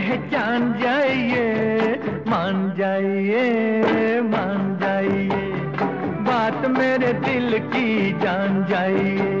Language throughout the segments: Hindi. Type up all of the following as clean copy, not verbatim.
पहचान जाइए, मान जाइए, मान जाइए, बात मेरे दिल की जान जाइए।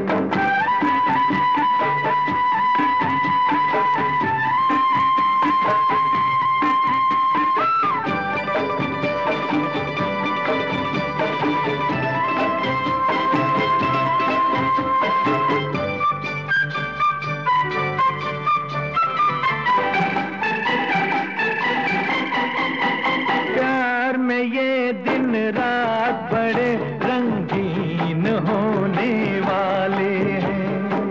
प्यार में ये दिन रात बड़े रंगीन होने वाले हैं।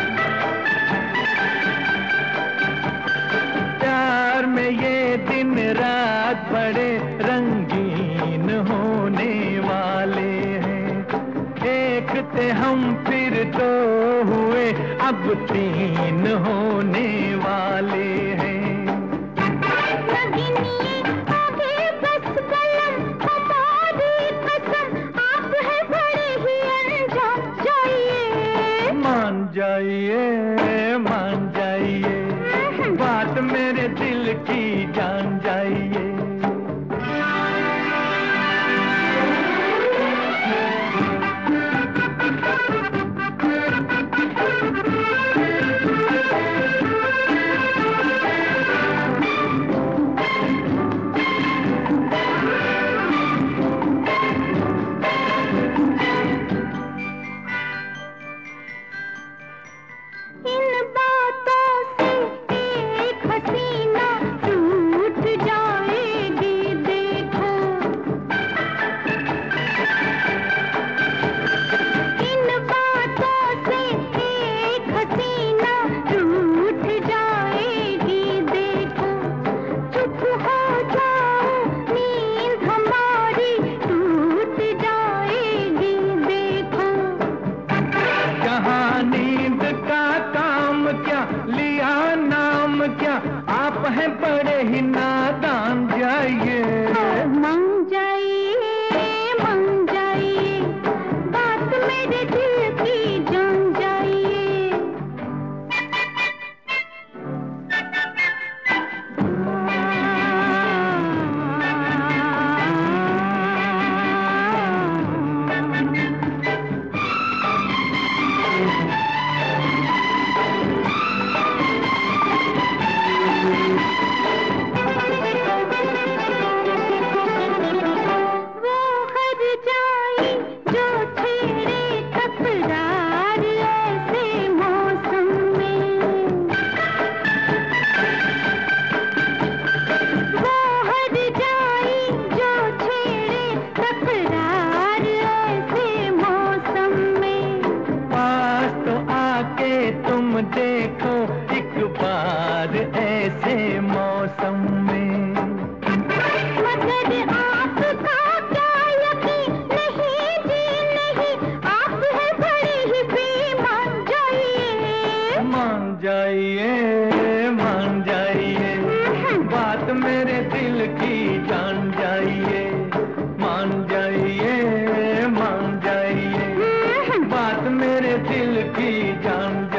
प्यार में ये दिन रात बड़े रंगीन होने वाले हैं। एक थे हम फिर दो हुए, अब तीन होने वाले हैं। मान जाइए, मान जाइए, बात मेरे दिल की जान जाइए। नींद का काम क्या, लिया नाम क्या, आप हैं बड़े ही नादान। जाइए, मान जाइए, मान जाइए, बात मेरे दिल की जान जाइए। तुम देखो एक बार ऐसे मौसम में। मगर आपका क्या यकीन नहीं जी नहीं, आप हैं बड़े ही बेईमान। जाइए, मान जाइए, मान जाइए, बात मेरे दिल की जान जाइए। मान जाइए, मान जाइए, बात मेरे दिल की जान